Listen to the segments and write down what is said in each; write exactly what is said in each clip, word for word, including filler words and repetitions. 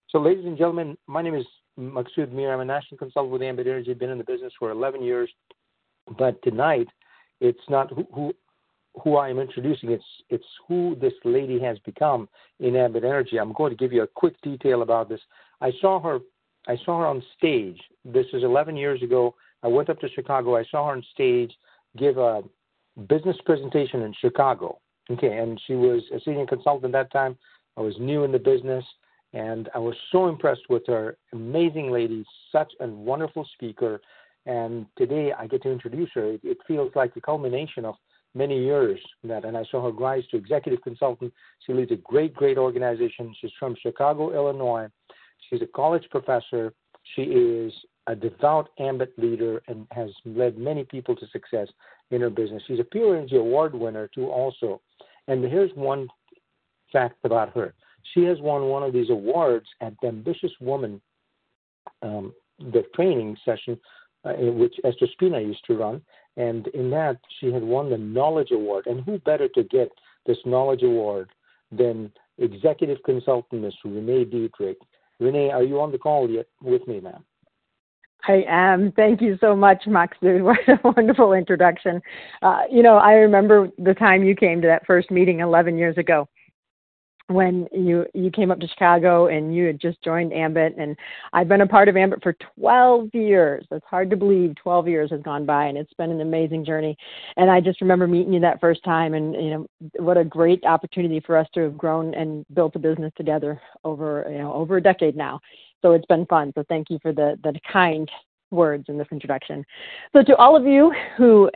So, ladies and gentlemen, my name is Maksud Mir. I'm a national consultant with Ambit Energy. Been in the business for eleven years. But tonight, it's not who, who who I am introducing. It's it's who this lady has become in Ambit Energy. I'm going to give you a quick detail about this. I saw her. I saw her on stage. This is eleven years ago. I went up to Chicago. I saw her on stage give a business presentation in Chicago. Okay, and she was a senior consultant at that time. I was new in the business, and I was so impressed with her. Amazing lady, such a wonderful speaker. And today I get to introduce her. It, it feels like the culmination of many years that, and I saw her rise to executive consultant. She leads a great, great organization. She's from Chicago, Illinois. She's a college professor. She is a devout Ambit leader and has led many people to success in her business. She's a Pure Energy Award winner too also. And here's one fact about her. She has won one of these awards at the Ambitious Woman, um, the training session, uh, in which Esther Spina used to run. And in that, she had won the Knowledge Award. And who better to get this Knowledge Award than executive consultant, Miss Renee Dietrich. Renee, are you on the call yet with me, ma'am? I am. Thank you so much, Maksud. What a wonderful introduction. Uh, you know, I remember the time you came to that first meeting eleven years ago when you, you came up to Chicago and you had just joined Ambit. And I've been a part of Ambit for twelve years. It's hard to believe twelve years has gone by, and it's been an amazing journey. And I just remember meeting you that first time, and, you know, what a great opportunity for us to have grown and built a business together over, you know, over a decade now. So it's been fun. So thank you for the, the kind words in this introduction. So to all of you who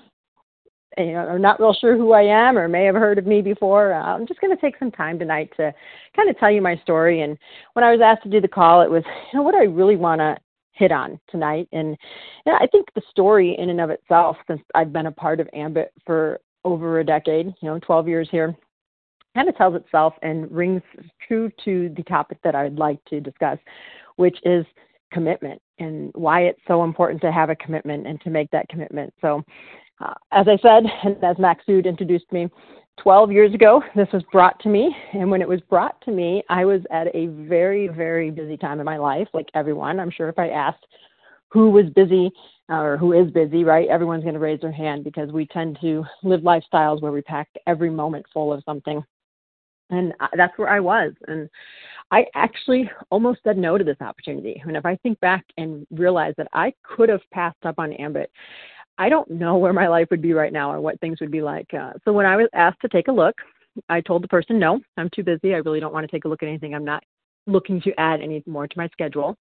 you know, are not real sure who I am or may have heard of me before, uh, I'm just going to take some time tonight to kind of tell you my story. And when I was asked to do the call, it was, you know, what do I really want to hit on tonight? And you know, I think the story in and of itself, since I've been a part of Ambit for over a decade, you know, twelve years here, kind of tells itself and rings true to the topic that I'd like to discuss, which is commitment and why it's so important to have a commitment and to make that commitment. So uh, as I said, and as Maksud introduced me, twelve years ago, this was brought to me. And when it was brought to me, I was at a very, very busy time in my life, like everyone. I'm sure if I asked who was busy or who is busy, right, everyone's going to raise their hand because we tend to live lifestyles where we pack every moment full of something. And that's where I was. And I actually almost said no to this opportunity. And if I think back and realize that I could have passed up on Ambit, I don't know where my life would be right now or what things would be like. Uh, so when I was asked to take a look, I told the person, no, I'm too busy. I really don't want to take a look at anything. I'm not looking to add any more to my schedule.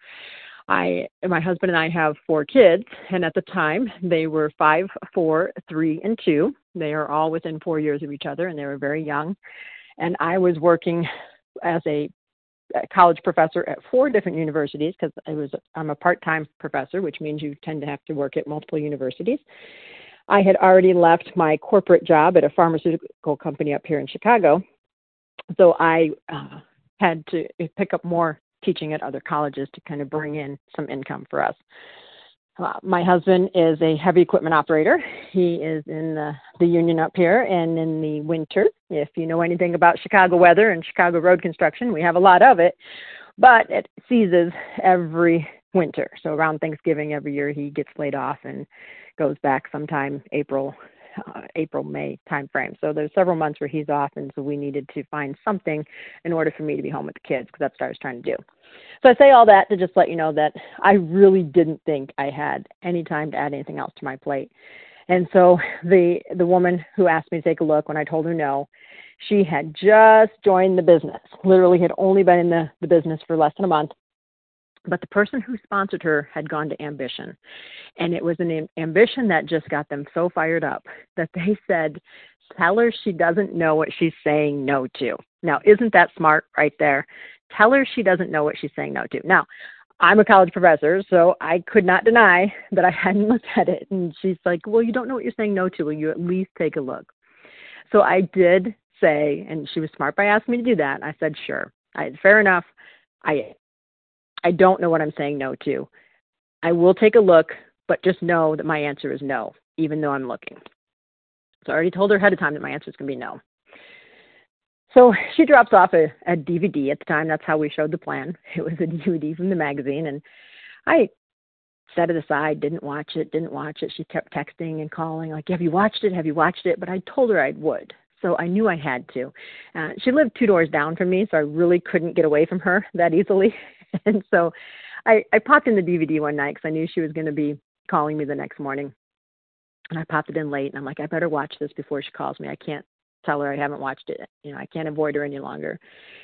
I, my husband and I have four kids, and at the time they were five, four, three, and two. They are all within four years of each other, and they were very young. And I was working as a college professor at four different universities because I was I'm a part-time professor, which means you tend to have to work at multiple universities. I had already left my corporate job at a pharmaceutical company up here in Chicago, so I uh, had to pick up more teaching at other colleges to kind of bring in some income for us. Uh, my husband is a heavy equipment operator. He is in the, the union up here, and in the winter, if you know anything about Chicago weather and Chicago road construction, we have a lot of it, but it ceases every winter. So around Thanksgiving every year, he gets laid off and goes back sometime April, uh, April, May timeframe. So there's several months where he's off, and so we needed to find something in order for me to be home with the kids, because that's what I was trying to do. So I say all that to just let you know that I really didn't think I had any time to add anything else to my plate. And so the the woman who asked me to take a look, when I told her no, she had just joined the business, literally had only been in the, the business for less than a month. But the person who sponsored her had gone to Ambition. And it was an ambition that just got them so fired up that they said, tell her she doesn't know what she's saying no to. Now, isn't that smart right there? Tell her she doesn't know what she's saying no to. Now, I'm a college professor, so I could not deny that I hadn't looked at it. And she's like, well, you don't know what you're saying no to. Will you at least take a look? So I did say, and she was smart by asking me to do that. I said, sure. I, fair enough. I I don't know what I'm saying no to. I will take a look, but just know that my answer is no, even though I'm looking. So I already told her ahead of time that my answer is going to be no. so she drops off a, a D V D at the time. That's how we showed the plan. It was a D V D from the magazine, and I set it aside, didn't watch it, didn't watch it. She kept texting and calling, like, have you watched it? Have you watched it? But I told her I would. So I knew I had to. Uh, she lived two doors down from me, so I really couldn't get away from her that easily. And so I, I popped in the D V D one night because I knew she was going to be calling me the next morning. And I popped it in late, and I'm like, I better watch this before she calls me. I can't tell her I haven't watched it. You know, I can't avoid her any longer.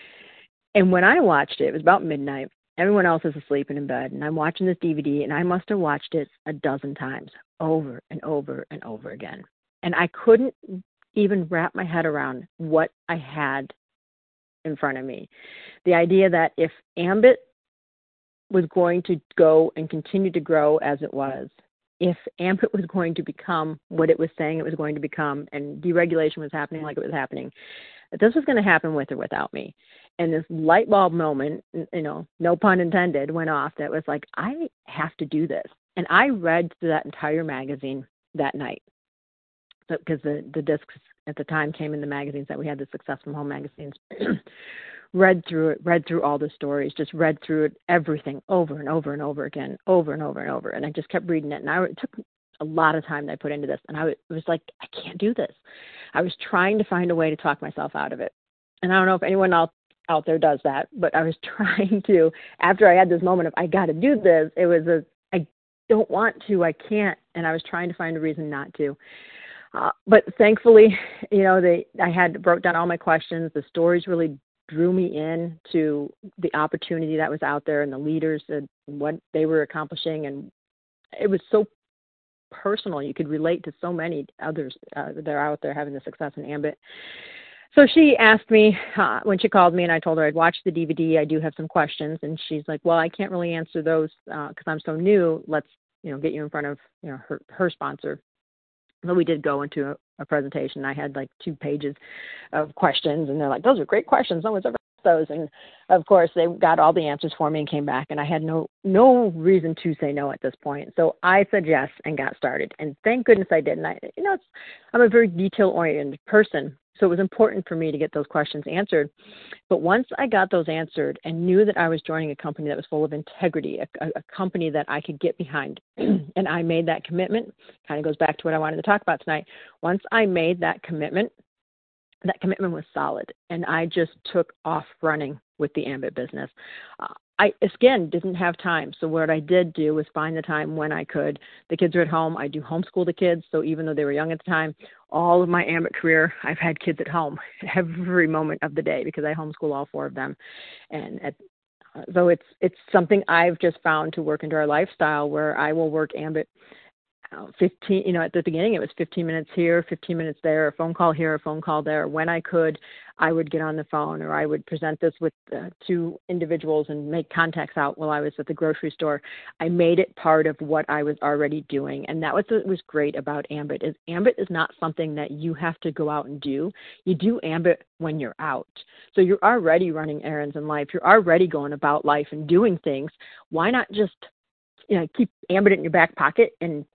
And when I watched it, it was about midnight. Everyone else is asleep and in bed, and I'm watching this D V D, and I must have watched it a dozen times, over and over and over again. And I couldn't even wrap my head around what I had in front of me. The idea that if Ambit was going to go and continue to grow as it was, if Ambit was going to become what it was saying it was going to become, and deregulation was happening like it was happening, that this was going to happen with or without me. And this light bulb moment, you know, no pun intended, went off that was like, I have to do this. And I read through that entire magazine that night, because the, the discs at the time came in the magazines that we had, the Success from Home magazines. Read through it, read through all the stories, just read through it, everything over and over and over again, over and over and over. And I just kept reading it. And I, it took a lot of time that I put into this. And I was like, I can't do this. I was trying to find a way to talk myself out of it. And I don't know if anyone else out there does that, but I was trying to, after I had this moment of, I got to do this, it was a, I don't want to, I can't. And I was trying to find a reason not to. Uh, but thankfully, you know, they, I had wrote down all my questions. The stories really drew me in to the opportunity that was out there and the leaders and what they were accomplishing. And it was so personal. You could relate to so many others uh, that are out there having the success in Ambit. So she asked me uh, when she called me, and I told her I'd watched the D V D. I do have some questions. And she's like, well, I can't really answer those because uh, I'm so new. Let's, you know, get you in front of, you know, her, her sponsor. So we did go into a, a presentation. I had like two pages of questions, and they're like, those are great questions. No one's ever asked those. And of course, they got all the answers for me and came back, and I had no no reason to say no at this point. So I said yes and got started. And thank goodness I did. And I, you know, it's, I'm a very detail-oriented person. So it was important for me to get those questions answered. But once I got those answered and knew that I was joining a company that was full of integrity, a, a company that I could get behind, and I made that commitment, kind of goes back to what I wanted to talk about tonight. Once I made that commitment, that commitment was solid, and I just took off running with the Ambit business. Uh, I, again, didn't have time. So what I did do was find the time when I could. The kids are at home. I do homeschool the kids. So even though they were young at the time, all of my Ambit career, I've had kids at home every moment of the day because I homeschool all four of them. And at, uh, so it's it's something I've just found to work into our lifestyle where I will work Ambit fifteen, you know, at the beginning it was fifteen minutes here, fifteen minutes there, a phone call here, a phone call there. When I could, I would get on the phone, or I would present this with uh, two individuals and make contacts out while I was at the grocery store. I made it part of what I was already doing. And that was what was great about Ambit is Ambit is not something that you have to go out and do. You do Ambit when you're out. So you're already running errands in life. You're already going about life and doing things. Why not just, you know, keep Ambit in your back pocket and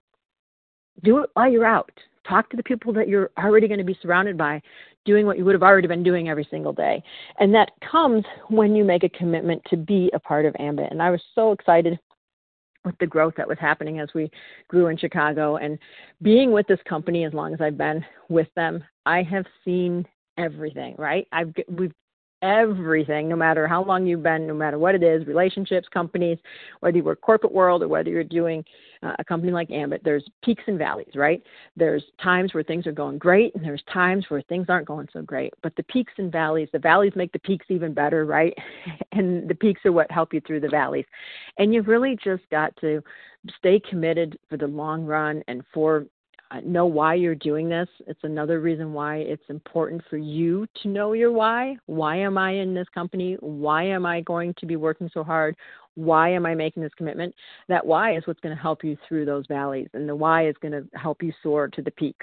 do it while you're out. Talk to the people that you're already going to be surrounded by, doing what you would have already been doing every single day. And that comes when you make a commitment to be a part of Ambit. And I was so excited with the growth that was happening as we grew in Chicago. And being with this company as long as I've been with them, I have seen everything, right? I've we've everything, no matter how long you've been, no matter what it is, relationships, companies, whether you work corporate world or whether you're doing uh, a company like Ambit, there's peaks and valleys, right? There's times where things are going great, and there's times where things aren't going so great. But the peaks and valleys, the valleys make the peaks even better, right? And the peaks are what help you through the valleys. And you've really just got to stay committed for the long run and for Uh, know why you're doing this. It's another reason why it's important for you to know your why. Why am I in this company? Why am I going to be working so hard? Why am I making this commitment? That why is what's going to help you through those valleys, and the why is going to help you soar to the peaks.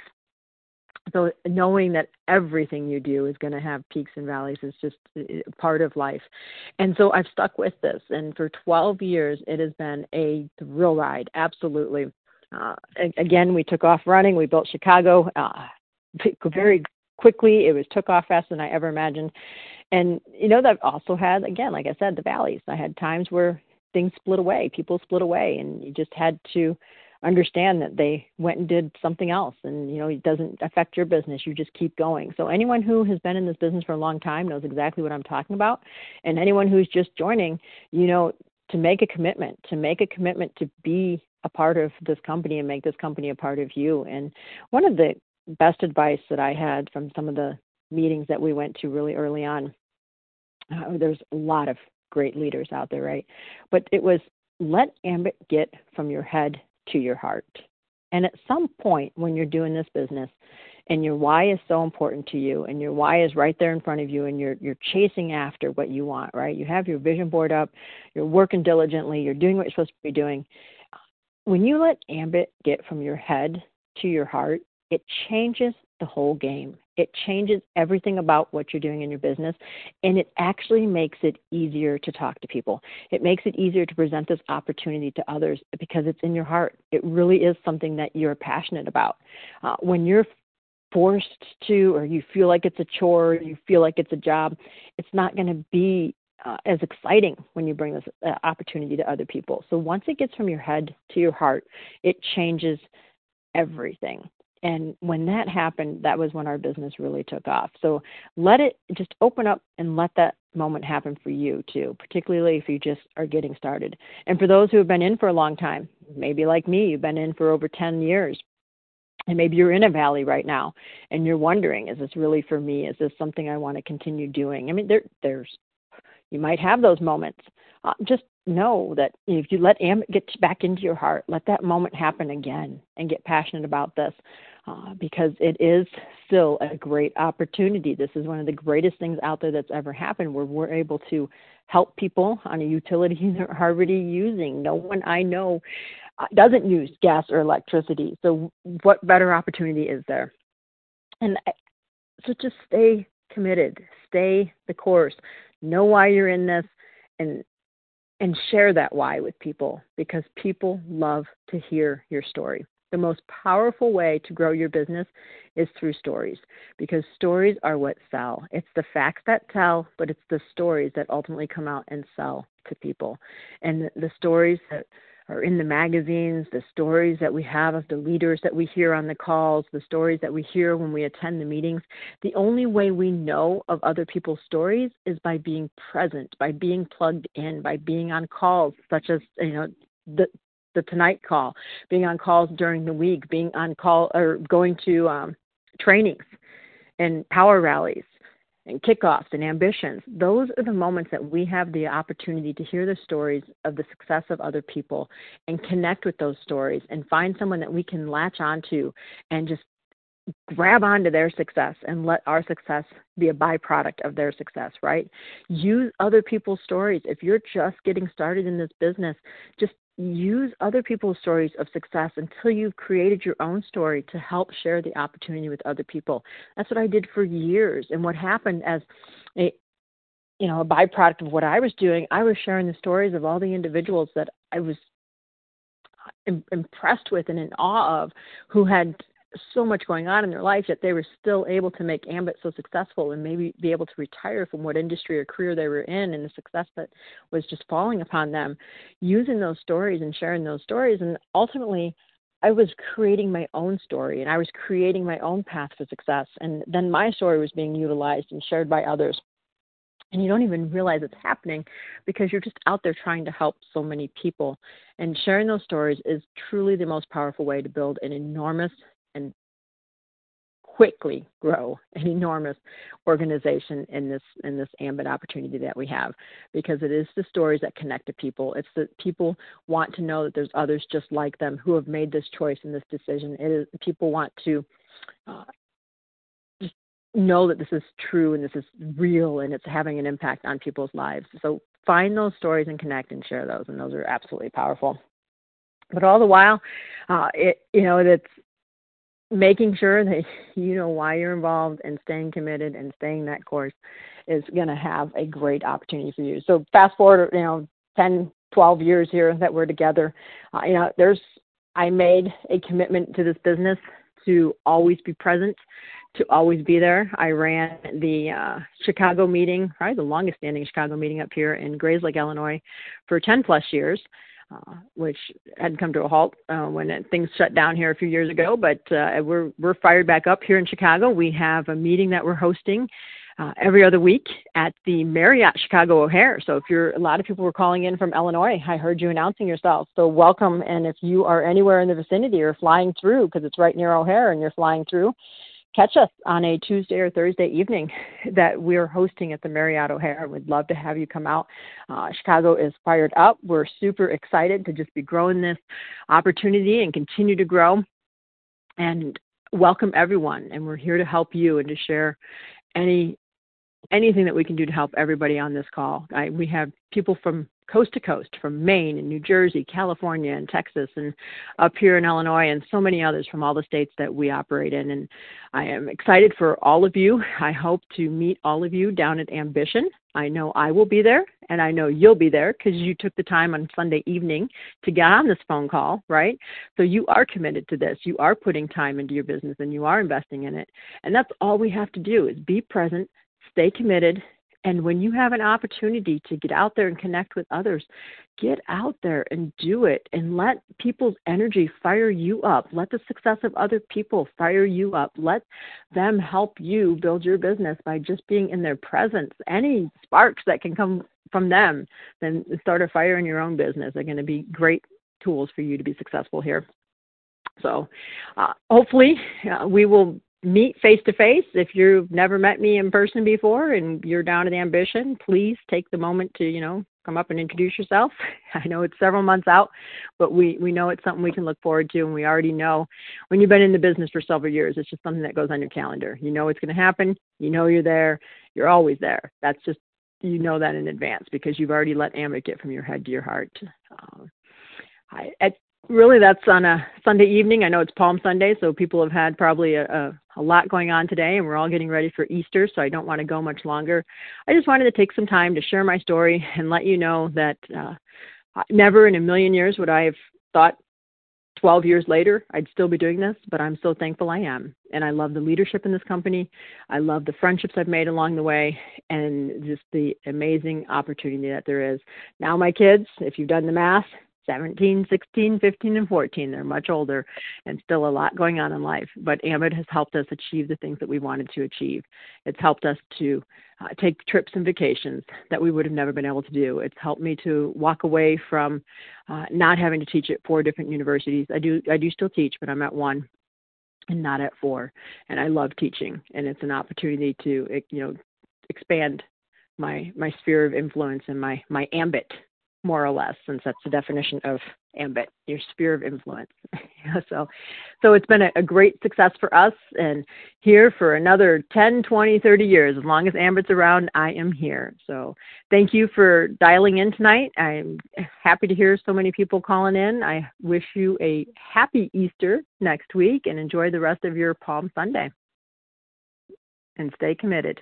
So knowing that everything you do is going to have peaks and valleys is just part of life. And so I've stuck with this. And for twelve years, it has been a thrill ride, absolutely. Uh, again, we took off running. We built Chicago, uh, very quickly. It was took off faster than I ever imagined. And, you know, that also had, again, like I said, the valleys. I had times where things split away, people split away, and you just had to understand that they went and did something else. And, you know, it doesn't affect your business. You just keep going. So anyone who has been in this business for a long time knows exactly what I'm talking about. And anyone who's just joining, you know, to make a commitment, to make a commitment to be a part of this company and make this company a part of you. And one of the best advice that I had from some of the meetings that we went to really early on, uh, there's a lot of great leaders out there, right? But it was, let Ambit get from your head to your heart. And at some point when you're doing this business and your why is so important to you and your why is right there in front of you and you're you're chasing after what you want, right? You have your vision board up, you're working diligently, you're doing what you're supposed to be doing. When you let Ambit get from your head to your heart, it changes the whole game. It changes everything about what you're doing in your business, and it actually makes it easier to talk to people. It makes it easier to present this opportunity to others because it's in your heart. It really is something that you're passionate about. Uh, when you're forced to, or you feel like it's a chore, you feel like it's a job, it's not going to be uh, as exciting when you bring this uh, opportunity to other people. So once it gets from your head to your heart, it changes everything. And when that happened, that was when our business really took off. So let it just open up and let that moment happen for you too, particularly if you just are getting started. And for those who have been in for a long time, maybe like me, you've been in for over ten years, and maybe you're in a valley right now and you're wondering, is this really for me? Is this something I want to continue doing? I mean, there, there's, you might have those moments. Uh, just know that if you let Ambit get back into your heart, let that moment happen again and get passionate about this uh, because it is still a great opportunity. This is one of the greatest things out there that's ever happened where we're able to help people on a utility they're already using. No one I know uh, doesn't use gas or electricity. So what better opportunity is there? And so just stay committed, stay the course, know why you're in this, and and share that why with people because people love to hear your story. The most powerful way to grow your business is through stories because stories are what sell. It's the facts that tell, but it's the stories that ultimately come out and sell to people. And the stories that are in the magazines, the stories that we have of the leaders that we hear on the calls, the stories that we hear when we attend the meetings. The only way we know of other people's stories is by being present, by being plugged in, by being on calls such as, you know, the the Tonight call, being on calls during the week, being on call or going to um, trainings and power rallies and kickoffs and ambitions. Those are the moments that we have the opportunity to hear the stories of the success of other people and connect with those stories and find someone that we can latch onto and just grab onto their success and let our success be a byproduct of their success, right? Use other people's stories. If you're just getting started in this business, just use other people's stories of success until you've created your own story to help share the opportunity with other people. That's what I did for years. And what happened as a, you know, a byproduct of what I was doing, I was sharing the stories of all the individuals that I was im- impressed with and in awe of who had so much going on in their life, yet they were still able to make Ambit so successful and maybe be able to retire from what industry or career they were in and the success that was just falling upon them, using those stories and sharing those stories. And ultimately, I was creating my own story and I was creating my own path to success. And then my story was being utilized and shared by others. And you don't even realize it's happening because you're just out there trying to help so many people. And sharing those stories is truly the most powerful way to build an enormous and quickly grow an enormous organization in this in this Ambit opportunity that we have, because it is the stories that connect to people. It's that people want to know that there's others just like them who have made this choice and this decision. It is people want to uh, just know that this is true and this is real and it's having an impact on people's lives. So find those stories and connect and share those, and those are absolutely powerful. But all the while, uh, it you know it's making sure that you know why you're involved and staying committed and staying that course is going to have a great opportunity for you. So fast forward, you know, ten, twelve years here that we're together. Uh, you know, there's, I made a commitment to this business to always be present, to always be there. I ran the uh, Chicago meeting, probably the longest standing Chicago meeting up here in Grayslake, Illinois, for ten plus years, uh, which had come to a halt uh, when it, things shut down here a few years ago. But uh, we're we're fired back up here in Chicago. We have a meeting that we're hosting uh, every other week at the Marriott Chicago O'Hare. So if you're, a lot of people were calling in from Illinois. I heard you announcing yourself. So welcome. And if you are anywhere in the vicinity or flying through, because it's right near O'Hare and you're flying through, catch us on a Tuesday or Thursday evening that we're hosting at the Marriott O'Hare. We'd love to have you come out. Uh, Chicago is fired up. We're super excited to just be growing this opportunity and continue to grow and welcome everyone. And we're here to help you and to share any anything that we can do to help everybody on this call. I, we have people from coast to coast, from Maine and New Jersey, California and Texas, and up here in Illinois, and so many others from all the states that we operate in. And I am excited for all of you. I hope to meet all of you down at Ambition. I know I will be there, and I know you'll be there because you took the time on Sunday evening to get on this phone call, right? So you are committed to this. You are putting time into your business, and you are investing in it. And that's all we have to do is be present, stay committed. And when you have an opportunity to get out there and connect with others, get out there and do it and let people's energy fire you up. Let the success of other people fire you up. Let them help you build your business by just being in their presence. Any sparks that can come from them, then start a fire in your own business are going to be great tools for you to be successful here. So uh, hopefully uh, we will meet face-to-face. If you've never met me in person before and you're down at Ambition, please take the moment to, you know, come up and introduce yourself. I know it's several months out, but we, we know it's something we can look forward to, and we already know when you've been in the business for several years, it's just something that goes on your calendar. You know it's going to happen. You know you're there. You're always there. That's just, you know that in advance because you've already let Ambit get from your head to your heart. Um, I, at, Really, that's on a Sunday evening. I know it's Palm Sunday, so people have had probably a, a, a lot going on today, and we're all getting ready for Easter, so I don't want to go much longer. I just wanted to take some time to share my story and let you know that uh, never in a million years would I have thought twelve years later I'd still be doing this, but I'm so thankful I am. And I love the leadership in this company. I love the friendships I've made along the way and just the amazing opportunity that there is. Now my kids, if you've done the math, seventeen, sixteen, fifteen, and fourteen. They're much older and still a lot going on in life. But Ambit has helped us achieve the things that we wanted to achieve. It's helped us to uh, take trips and vacations that we would have never been able to do. It's helped me to walk away from uh, not having to teach at four different universities. I do, I do still teach, but I'm at one and not at four. And I love teaching. And it's an opportunity to, you know, expand my my sphere of influence and my, my ambit, more or less, since that's the definition of ambit, your sphere of influence. so so it's been a, a great success for us, and here for another ten, twenty, thirty years. As long as Ambit's around, I am here. So thank you for dialing in tonight. I'm happy to hear so many people calling in. I wish you a happy Easter next week, and enjoy the rest of your Palm Sunday. And stay committed.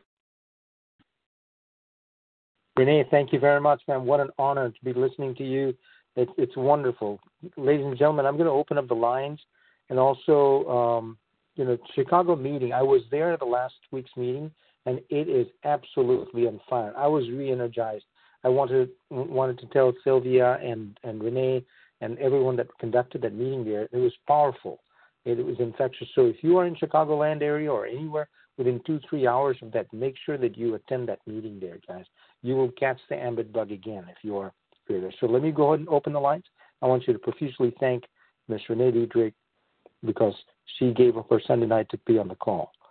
Renee, thank you very much, man. What an honor to be listening to you. It's it's wonderful. Ladies and gentlemen, I'm going to open up the lines. And also, um, you know, Chicago meeting, I was there at the last week's meeting, and it is absolutely on fire. I was re-energized. I wanted, wanted to tell Sylvia and, and Renee and everyone that conducted that meeting there, it was powerful. It, it was infectious. So if you are in Chicagoland area or anywhere within two, three hours of that, make sure that you attend that meeting there, guys. You will catch the Ambit bug again if you are there. So let me go ahead and open the lines. I want you to profusely thank Miss Renee Diedrich because she gave up her Sunday night to be on the call.